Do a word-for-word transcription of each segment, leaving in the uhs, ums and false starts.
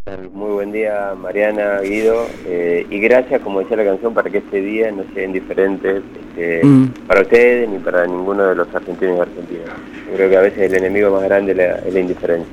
Muy buen día, Mariana, Guido, eh, y gracias, como decía la canción, para que este día no sea indiferente este, mm. para ustedes ni para ninguno de los argentinos y argentinas. Yo creo que a veces el enemigo más grande es la, es la indiferencia.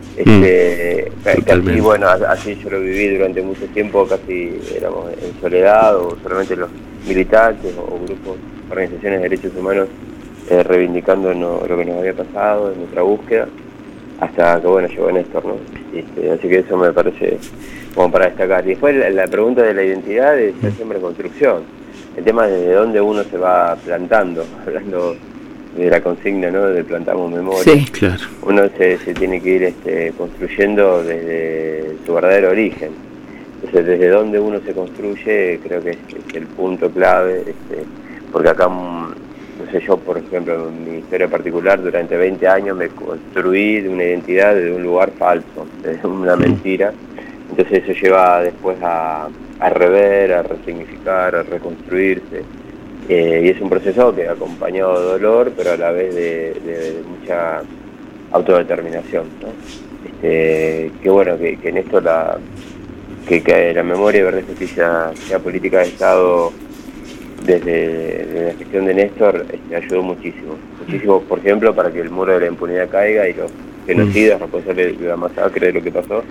Este, mm. Casi, bueno, así yo lo viví durante mucho tiempo, casi éramos en soledad o solamente los militantes o, o grupos, organizaciones de derechos humanos eh, reivindicando no, lo que nos había pasado en nuestra búsqueda, hasta que, bueno, llegó Néstor, ¿no? Este, así que eso me parece como para destacar. Y después la, la pregunta de la identidad es siempre construcción. El tema es desde dónde uno se va plantando, hablando de la consigna, ¿no? De plantamos memoria. Sí, claro. Uno se, se tiene que ir este, construyendo desde su verdadero origen. Entonces, desde dónde uno se construye, creo que es, es el punto clave, este, porque acá... No sé, yo, por ejemplo, en mi historia particular, durante veinte años me construí de una identidad desde un lugar falso, desde una mentira. Entonces eso lleva después a, a rever, a resignificar, a reconstruirse. Eh, y es un proceso que ha acompañado de dolor, pero a la vez de, de, de mucha autodeterminación, ¿no? Este, que bueno, que, que en esto la, que, que la memoria, verdad y justicia, sea política de Estado, desde, desde la gestión de Néstor, este, ayudó muchísimo. Muchísimo, por ejemplo, para que el muro de la impunidad caiga y los genocidas, responsables de la masacre, de lo que pasó,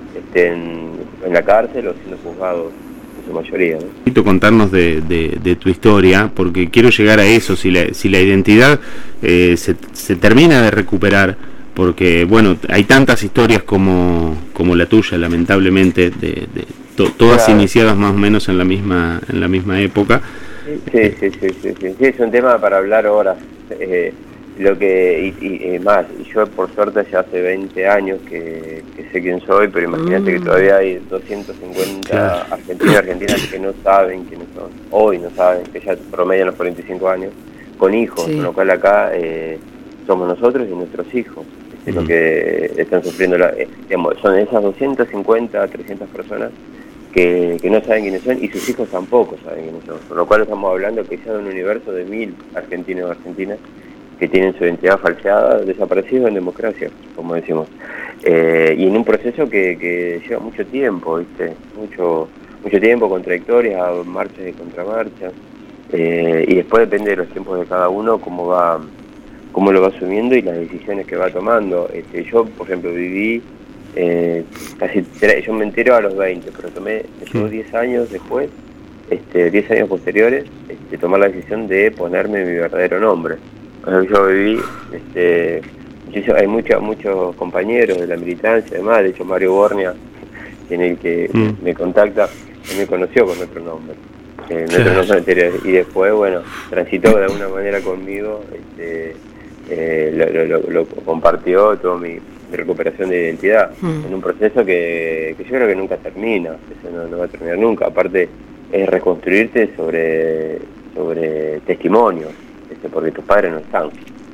estén en la cárcel o siendo juzgados en su mayoría, ¿no? Necesito contarnos de, de, de tu historia, porque quiero llegar a eso, si la, si la identidad eh, se, se termina de recuperar, porque, bueno, hay tantas historias como, como la tuya, lamentablemente, de, de to, todas claro. iniciadas más o menos en la misma, en la misma época. Sí, sí, sí, sí, sí, sí, es un tema para hablar horas. Eh, lo que y, y, y más, yo por suerte ya hace veinte años que, que sé quién soy, pero imagínate mm. que todavía hay doscientos cincuenta claro. argentinos y argentinas que no saben quiénes son, hoy no saben, que ya promedian los cuarenta y cinco años, con hijos, sí. Con lo cual acá eh, somos nosotros y nuestros hijos, es mm. lo que están sufriendo, la, eh, digamos, son esas doscientas cincuenta, trescientas personas Que, que no saben quiénes son y sus hijos tampoco saben quiénes son, con lo cual estamos hablando que ya de un universo de mil argentinos y argentinas que tienen su identidad falseada, desaparecidos en democracia, como decimos, eh, y en un proceso que, que lleva mucho tiempo, ¿viste? Mucho, mucho tiempo, contradictorias, marchas y contramarchas, eh, y después depende de los tiempos de cada uno cómo va, cómo lo va asumiendo y las decisiones que va tomando. Este, yo, por ejemplo, viví Eh, casi yo me entero a los veinte, pero tomé, me llevó diez años después, este, diez años posteriores, este, tomar la decisión de ponerme mi verdadero nombre. Yo viví, este, yo, hay muchos muchos compañeros de la militancia, además, de hecho Mario Bornia, en el que mm. me contacta, él me conoció con otro nombre, eh, sí. otro nombre anterior, y después, bueno, transitó de alguna manera conmigo, este, eh, lo, lo, lo, lo compartió todo mi de recuperación de identidad, mm. en un proceso que, que yo creo que nunca termina, eso no, no va a terminar nunca, aparte es reconstruirte sobre, sobre testimonios, este, porque tus padres no están,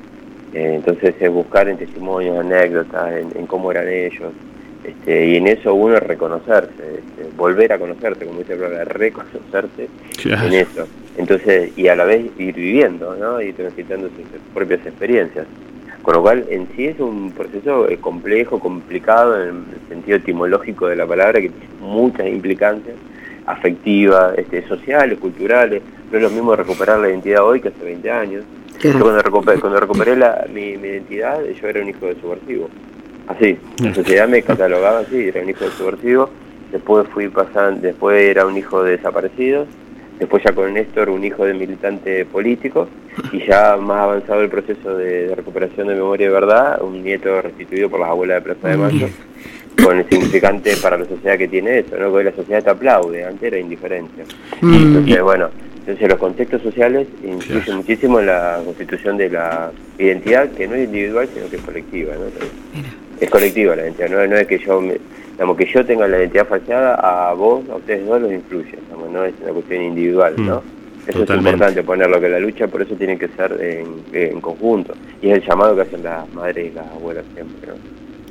eh, entonces es buscar en testimonios, anécdotas, en, en cómo eran ellos, este, y en eso uno es reconocerse, este, volver a conocerte, como dice Blanca, reconocerse claro. en eso, entonces, y a la vez ir viviendo, ¿no? Y transitando sus propias experiencias. Con lo cual, en sí es un proceso complejo, complicado en el sentido etimológico de la palabra, que tiene muchas implicancias afectivas, este, sociales, culturales. No es lo mismo recuperar la identidad hoy que hace veinte años. Yo cuando recuperé, cuando recuperé la, mi, mi identidad, yo era un hijo de subversivo. Así, la sociedad me catalogaba así, era un hijo de subversivo. Después fui pasando, después era un hijo de desaparecidos. Después ya con Néstor, un hijo de militante político, y ya más avanzado el proceso de, de recuperación de memoria de verdad, un nieto restituido por las abuelas de Plaza de Mayo, con el significante para la sociedad que tiene eso, ¿no? Porque la sociedad te aplaude, antes era indiferencia. Mm. Entonces, bueno, entonces los contextos sociales influyen claro. muchísimo en la constitución de la identidad, que no es individual, sino que es colectiva, ¿no? Es colectiva la identidad, no, no es que yo me, digamos, que yo tenga la identidad falseada, a vos, a ustedes dos los influye, digamos, no es una cuestión individual, ¿no? Mm, eso totalmente. Es importante ponerlo, que la lucha por eso tiene que ser en, en conjunto, y es el llamado que hacen las madres y las abuelas siempre, ¿no?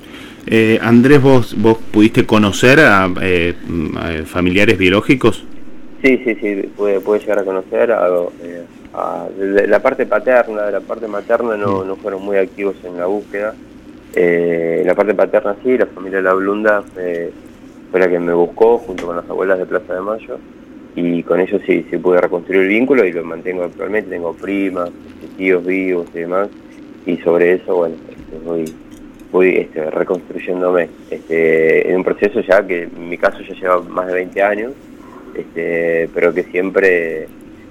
Eh, Andrés, ¿vos vos pudiste conocer a, eh, a familiares biológicos? Sí, sí, sí, puede, puede llegar a conocer a, eh, a de la parte paterna, de la parte materna no, no fueron muy activos en la búsqueda. Eh, la parte paterna sí, la familia de la Blunda fue, fue la que me buscó junto con las abuelas de Plaza de Mayo, y con ellos sí, sí pude reconstruir el vínculo y lo mantengo actualmente. Tengo primas, tíos vivos y demás, y sobre eso, bueno, este, voy, voy este, reconstruyéndome, este, en un proceso ya que en mi caso ya lleva más de veinte años, este, pero que siempre,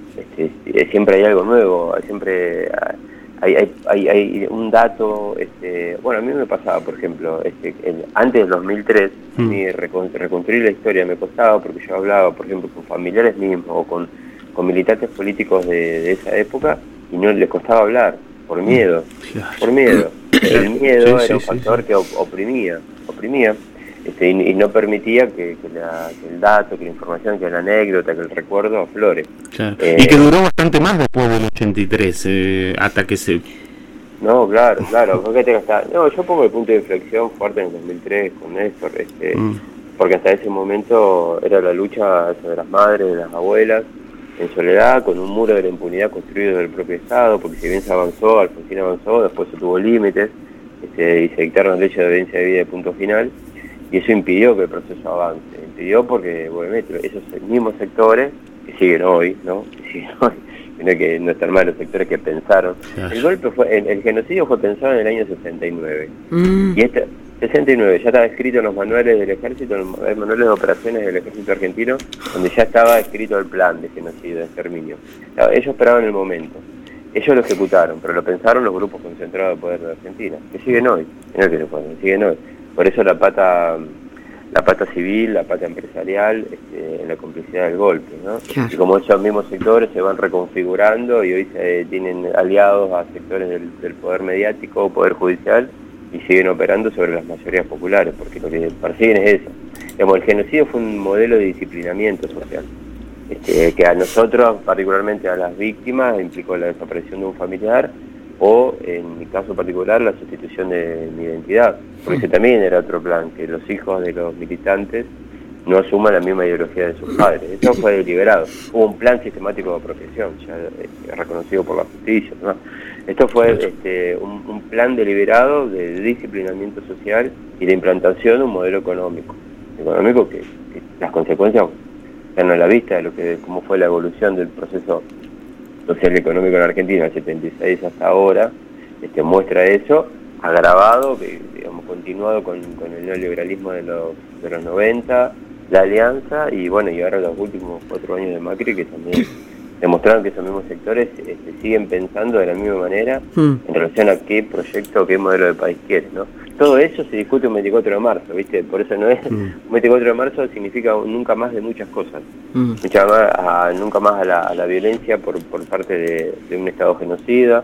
este, siempre hay algo nuevo, siempre hay, hay, hay, hay un dato, este, bueno, a mí me pasaba, por ejemplo, este, el, antes del dos mil tres, mm. a mí reconstruir la historia me costaba porque yo hablaba, por ejemplo, con familiares mismos o con, con militantes políticos de, de esa época y no les costaba hablar, por miedo, claro. por miedo. El miedo sí, era sí, un factor sí, sí. que oprimía, oprimía. Este, y, y no permitía que, que, la, que el dato, que la información, que la anécdota, que el recuerdo aflore. Claro. Eh, y que duró bastante más después del ochenta y tres, eh, hasta que se... No, claro, claro, porque te hasta, no, yo pongo el punto de inflexión fuerte en el dos mil tres con Néstor, este, mm. porque hasta ese momento era la lucha de las madres, de las abuelas, en soledad, con un muro de la impunidad construido del propio Estado, porque si bien se avanzó, Alfonsín avanzó, después se tuvo límites, este, y se dictaron leyes de obediencia de vida de punto final, y eso impidió que el proceso avance, impidió porque, bueno, esos mismos sectores, que siguen hoy, ¿no? Que siguen hoy, no, que no están mal los sectores que pensaron. Claro. El golpe fue, el, el genocidio fue pensado en el año sesenta y nueve. Mm. Y este, sesenta y nueve, ya estaba escrito en los manuales del ejército, en los manuales de operaciones del ejército argentino, donde ya estaba escrito el plan de genocidio, de exterminio. Ellos esperaban el momento. Ellos lo ejecutaron, pero lo pensaron los grupos concentrados de poder de Argentina, que siguen hoy, no que no pueden, siguen hoy. Por eso la pata la pata civil, la pata empresarial, este, en la complicidad del golpe, ¿no? Claro. Y como esos mismos sectores se van reconfigurando y hoy se tienen aliados a sectores del, del poder mediático o poder judicial y siguen operando sobre las mayorías populares, porque lo que persiguen es eso. Digamos, el genocidio fue un modelo de disciplinamiento social, este, que a nosotros, particularmente a las víctimas, implicó la desaparición de un familiar, o en mi caso particular la sustitución de mi identidad, porque ese también era otro plan, que los hijos de los militantes no asuman la misma ideología de sus padres. Eso fue deliberado, hubo un plan sistemático de apropiación, ya este, reconocido por la justicia, ¿no? Esto fue este, un, un plan deliberado de disciplinamiento social y de implantación de un modelo económico, económico que, que las consecuencias están a la vista de lo que cómo fue la evolución del proceso social y económico en Argentina, del setenta y seis hasta ahora, este, muestra eso, agravado, que, digamos, continuado con, con el neoliberalismo de los, de los noventa, la alianza, y bueno, y ahora los últimos cuatro años de Macri, que también demostraron que esos mismos sectores este, siguen pensando de la misma manera mm. en relación a qué proyecto, qué modelo de país quieren, ¿no? Todo eso se discute un veinticuatro de marzo, ¿viste? Por eso no es... Mm. Un veinticuatro de marzo significa un nunca más de muchas cosas. Mm. Nunca más a, nunca más a la, a la violencia por, por parte de, de un Estado genocida,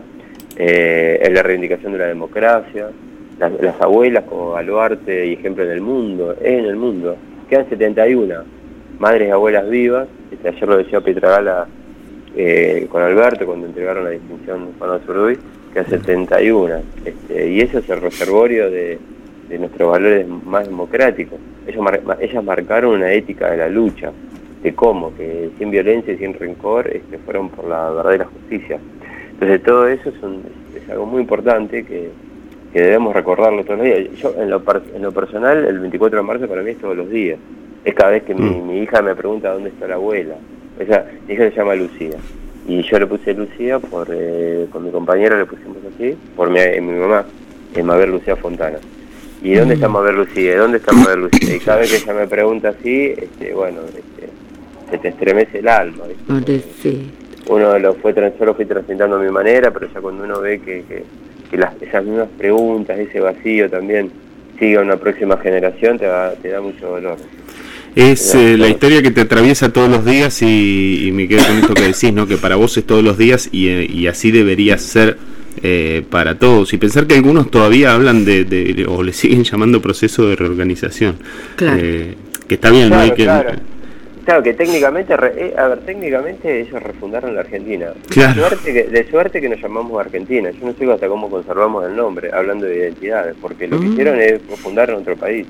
eh, en la reivindicación de la democracia, las, las abuelas como baluarte y ejemplo en el mundo, en el mundo. Quedan setenta y una madres y abuelas vivas, este, ayer lo decía Pietragala eh, con Alberto cuando entregaron la distinción Juan Azurduy, que a setenta y uno, este, y eso es el reservorio de, de nuestros valores más democráticos. Ellos mar, ellas marcaron una ética de la lucha, de cómo, que sin violencia y sin rencor este, fueron por la verdad y la justicia. Entonces todo eso es, un, es algo muy importante que, que debemos recordarlo todos los días. Yo en lo, en lo personal, el veinticuatro de marzo para mí es todos los días. Es cada vez que mm. mi, mi hija me pregunta dónde está la abuela. O sea, mi hija se llama Lucía. Y yo le puse Lucía, por eh, con mi compañera le pusimos así, por mi, eh, mi mamá, eh, Mabel Lucía Fontana. ¿Y dónde está Mabel Lucía? ¿Dónde está Mabel Lucía? Y cada vez que ella me pregunta así, este, bueno, este, se te estremece el alma, ¿viste? Sí. Uno lo fue, yo lo fui transmitiendo a mi manera, pero ya cuando uno ve que, que, que las, esas mismas preguntas, ese vacío también sigue a una próxima generación, te, va, te da mucho dolor. Es eh, la historia que te atraviesa todos los días y, y me quedo con esto que decís, ¿no? Que para vos es todos los días y, y así debería ser eh, para todos. Y pensar que algunos todavía hablan de, de o le siguen llamando proceso de reorganización. Claro. Eh, que está bien, claro, ¿no? Hay que, claro. Claro, que técnicamente, eh, a ver, técnicamente ellos refundaron la Argentina. Claro. De suerte, que, de suerte que nos llamamos Argentina. Yo no sé hasta cómo conservamos el nombre, hablando de identidades, porque lo mm. que hicieron es fundar otro país.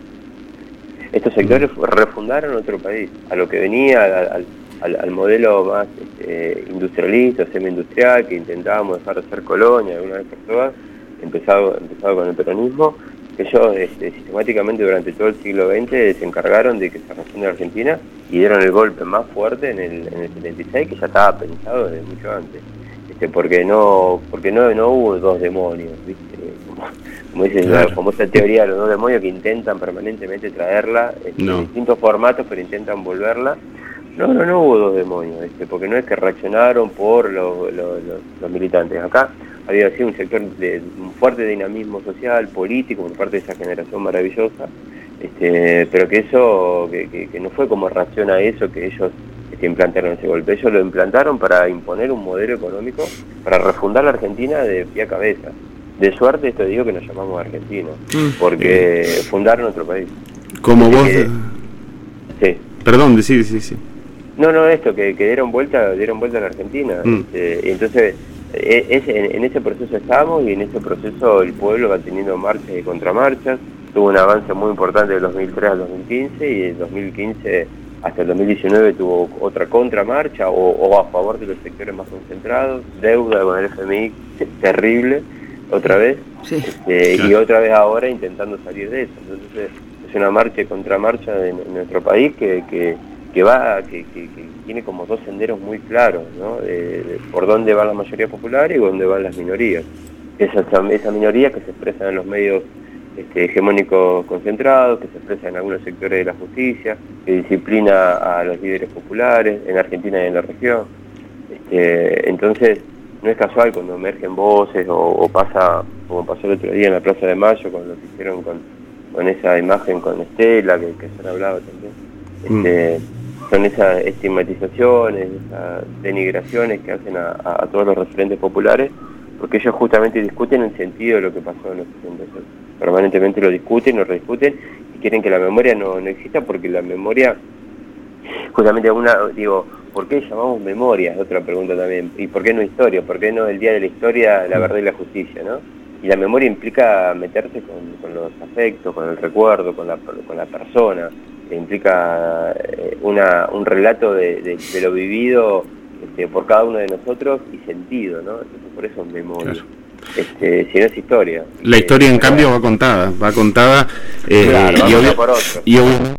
Estos sectores refundaron otro país, a lo que venía, al, al, al modelo más este, industrialista, semi-industrial, que intentábamos dejar de ser colonia alguna vez por todas, empezado, empezado con el peronismo, ellos este, sistemáticamente durante todo el siglo veinte se encargaron de que se refunde Argentina y dieron el golpe más fuerte en el, en el setenta y seis, que ya estaba pensado desde mucho antes, este, porque no porque no, no hubo dos demonios, ¿viste? Como, como dice claro. Como esa teoría de los dos demonios que intentan permanentemente traerla este, no. en distintos formatos, pero intentan volverla. No, no, no hubo dos demonios, este, porque no es que reaccionaron por los, los, los, los militantes. Acá había sido un sector de un fuerte dinamismo social, político, por parte de esa generación maravillosa, este, pero que eso, que, que, que no fue como reacción a eso que ellos este, implantaron ese golpe. Ellos lo implantaron para imponer un modelo económico, para refundar la Argentina de pie a cabeza. De suerte, esto digo que nos llamamos argentinos, porque eh. fundaron otro país. Como vos... Que, sí. Perdón, sí, sí, sí. No, no, esto, que, que dieron vuelta dieron vuelta a la Argentina. Mm. Este, entonces, es, en, en ese proceso estamos y en ese proceso el pueblo va teniendo marchas y contramarchas. Tuvo un avance muy importante del dos mil tres al dos mil quince y del dos mil quince hasta el dos mil diecinueve tuvo otra contramarcha o, o a favor de los sectores más concentrados, deuda con el F M I terrible, otra vez, sí. este, claro. Y otra vez ahora intentando salir de eso. Entonces, es una marcha y contramarcha de, en nuestro país que... que que va que, que, que tiene como dos senderos muy claros, ¿no? De, de por dónde van las mayorías populares y dónde van las minorías. Esa, esa minoría que se expresa en los medios este, hegemónicos concentrados, que se expresa en algunos sectores de la justicia, que disciplina a los líderes populares en Argentina y en la región. Este, entonces, no es casual cuando emergen voces o, o pasa, como pasó el otro día en la Plaza de Mayo, con lo que hicieron con, con esa imagen con Estela, que, que se han hablado también. Este, mm. Son esas estigmatizaciones, esas denigraciones que hacen a, a, a todos los referentes populares, porque ellos justamente discuten el sentido de lo que pasó en los sesenta. Permanentemente lo discuten, lo rediscuten y quieren que la memoria no, no exista, porque la memoria, justamente una, digo, ¿por qué llamamos memoria? Es otra pregunta también. ¿Y por qué no historia? ¿Por qué no el día de la historia, la verdad y la justicia, no? Y la memoria implica meterse con, con los afectos, con el recuerdo, con la, con la persona. Implica eh, una, un relato de, de, de lo vivido este, por cada uno de nosotros y sentido, ¿no? Entonces, por eso es memoria. Claro. Este, si no es historia. La historia, eh, en cambio, va contada, va contada eh, claro, y, obvio, por otro. y obviamente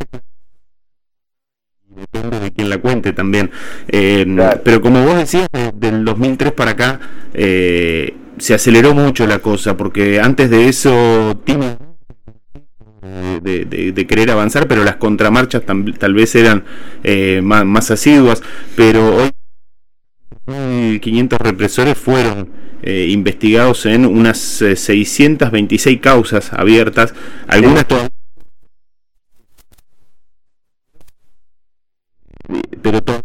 depende de quien la cuente también. Eh, claro. Pero como vos decías, del dos mil tres para acá eh, se aceleró mucho la cosa, porque antes de eso tiene De, de, de querer avanzar, pero las contramarchas tam, tal vez eran eh, más, más asiduas, pero hoy quinientos represores fueron eh, investigados en unas eh, seiscientas veintiséis causas abiertas, algunas sí. Todas, pero todas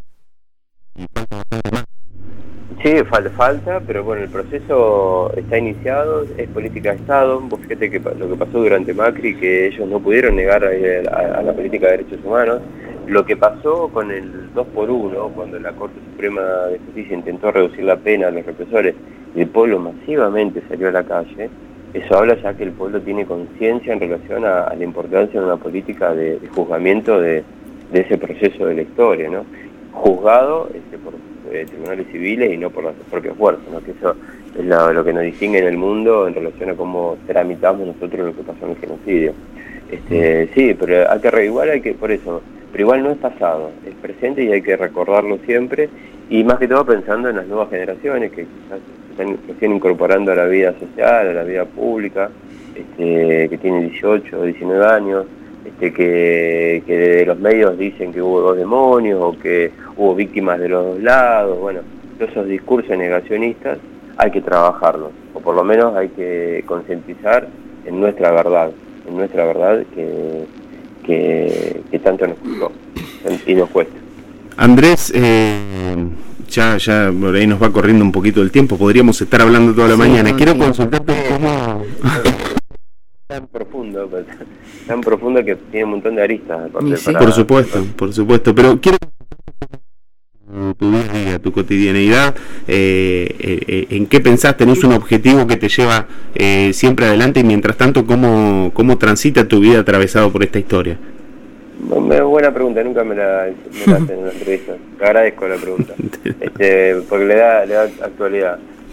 Sí, falta, falta, pero bueno, el proceso está iniciado, es política de Estado. Vos fíjate que lo que pasó durante Macri, que ellos no pudieron negar a, a, a la política de derechos humanos. Lo que pasó con el dos por uno, cuando la Corte Suprema de Justicia intentó reducir la pena a los represores y el pueblo masivamente salió a la calle, eso habla ya que el pueblo tiene conciencia en relación a, a la importancia de una política de, de juzgamiento de, de ese proceso de la historia, ¿no? Juzgado este, por eh, tribunales civiles y no por las propias fuerzas, ¿no? Que eso es lo, lo que nos distingue en el mundo en relación a cómo tramitamos nosotros lo que pasó en el genocidio. Este, sí, pero hay que igual hay que, por eso, pero igual no es pasado, es presente y hay que recordarlo siempre, y más que todo pensando en las nuevas generaciones que quizás se están recién incorporando a la vida social, a la vida pública, este, que tienen dieciocho o diecinueve años, este, que, que de los medios dicen que hubo dos demonios o que hubo víctimas de los dos lados. Bueno, todos esos discursos negacionistas hay que trabajarlos, o por lo menos hay que concientizar en nuestra verdad, en nuestra verdad que, que, que tanto nos costó y nos cuesta. Andrés, eh, ya, ya por ahí nos va corriendo un poquito el tiempo, podríamos estar hablando toda la sí, mañana. No, Quiero sí. consultarte cómo... tan profundo, tan profundo que tiene un montón de aristas. Sí, para, por supuesto, para... por supuesto, pero quiero tu día a día, tu cotidianeidad, eh, eh, en qué pensás, tenés un objetivo que te lleva eh, siempre adelante, y mientras tanto, ¿cómo, cómo transita tu vida atravesado por esta historia? Buena pregunta, nunca me la, me la hacen en la entrevista, te agradezco la pregunta, este, porque le da, le da actualidad.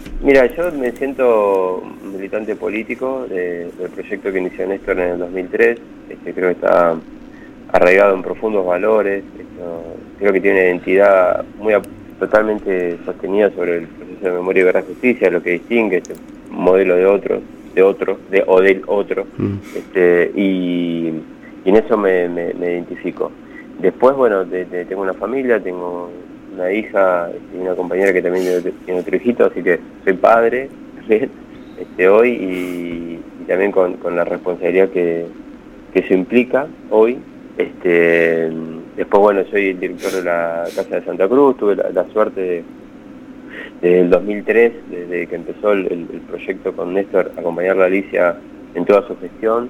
Mira, yo me siento militante político de, del proyecto que inició Néstor en el dos mil tres. Este, creo que está arraigado en profundos valores. Esto, creo que tiene una identidad muy totalmente sostenida sobre el proceso de memoria y verdad y justicia, lo que distingue este modelo de otro, de otro, de o del otro. Mm. Este, y, y en eso me, me, me identifico. Después, bueno, de, de, tengo una familia, tengo una hija y una compañera que también tiene otro hijito, así que soy padre este, hoy y, y también con, con la responsabilidad que, que eso implica hoy. Este, después, bueno, soy el director de la Casa de Santa Cruz, tuve la, la suerte de, desde el dos mil tres, desde que empezó el, el proyecto con Néstor, acompañar a Alicia en toda su gestión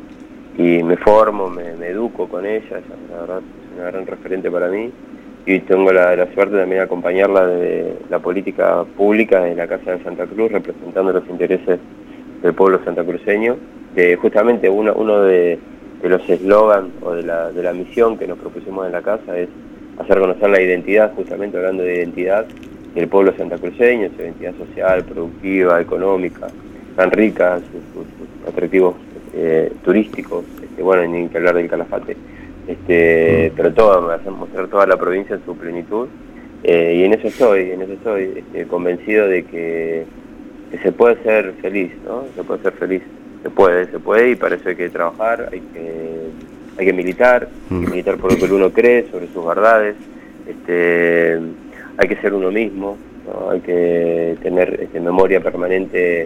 y me formo, me, me educo con ella, ella la verdad es una gran referente para mí. Y tengo la, la suerte también de acompañarla de la política pública de la Casa de Santa Cruz, representando los intereses del pueblo santacruceño. Que justamente uno, uno de, de los eslogans o de la, de la misión que nos propusimos en la Casa es hacer conocer la identidad, justamente hablando de identidad, del pueblo santacruceño, su identidad social, productiva, económica, tan rica, sus, sus, sus atractivos eh, turísticos, este, bueno, ni que hablar del Calafate. Este, pero todo, me hacen mostrar toda la provincia en su plenitud eh, y en eso estoy, en eso estoy este, convencido de que, que se puede ser feliz, ¿no? Se puede ser feliz, se puede, se puede y para eso hay que trabajar, hay que, hay que militar, hay que militar por lo que uno cree, sobre sus verdades, este, hay que ser uno mismo, ¿no? Hay que tener este, memoria permanente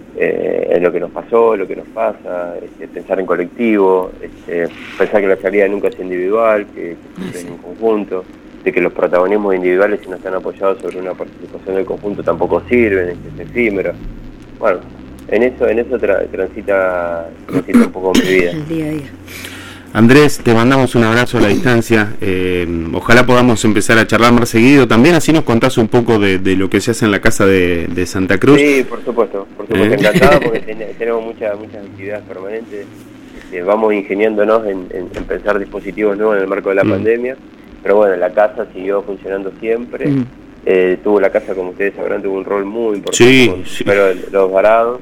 Eh, en lo que nos pasó, lo que nos pasa, este, pensar en colectivo, este, pensar que la salida nunca es individual, que, que es en conjunto, de que los protagonismos individuales, si no están apoyados sobre una participación del conjunto, tampoco sirven, es, es efímero. Bueno, en eso, en eso tra transita, transita un poco mi vida. El día a día. Andrés, te mandamos un abrazo a la distancia, eh, ojalá podamos empezar a charlar más seguido también, así nos contás un poco de, de lo que se hace en la Casa de, de Santa Cruz. Sí, por supuesto, por supuesto, ¿Eh? encantado porque ten, tenemos muchas muchas actividades permanentes, este, vamos ingeniándonos en, en, en pensar dispositivos nuevos en el marco de la mm. pandemia, pero bueno, la Casa siguió funcionando siempre, mm. eh, tuvo la Casa, como ustedes sabrán, tuvo un rol muy importante, sí, con, sí. pero los varados.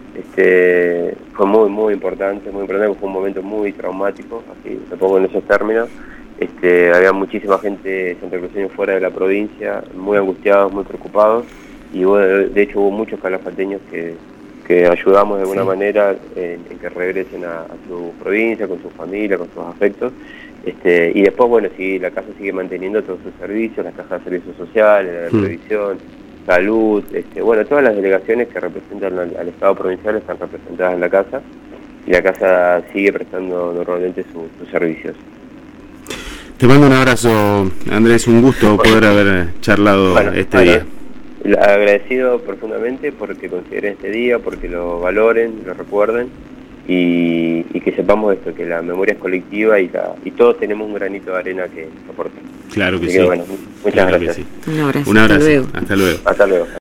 Este, fue muy muy importante, muy importante, fue un momento muy traumático, así lo pongo en esos términos. Este, había muchísima gente santacruceña fuera de la provincia, muy angustiados, muy preocupados, y bueno, de hecho hubo muchos calafateños que, que ayudamos de alguna sí. manera en, en que regresen a, a su provincia, con su familia, con sus afectos. Este, y después, bueno, sí, la Casa sigue manteniendo todos sus servicios, las cajas de servicios sociales, la mm. televisión, salud, este, bueno, todas las delegaciones que representan al, al Estado provincial están representadas en la Casa y la Casa sigue prestando normalmente su, sus servicios. Te mando un abrazo, Andrés, un gusto bueno, poder haber charlado bueno, este bueno, día. Agradecido profundamente porque consideren este día, porque lo valoren, lo recuerden y, y que sepamos esto, que la memoria es colectiva y, la, y todos tenemos un granito de arena que aportar. Claro que Así sí. Que, bueno, muchas claro gracias. Sí. Un abrazo. Un abrazo. Hasta luego. Hasta luego. Hasta luego.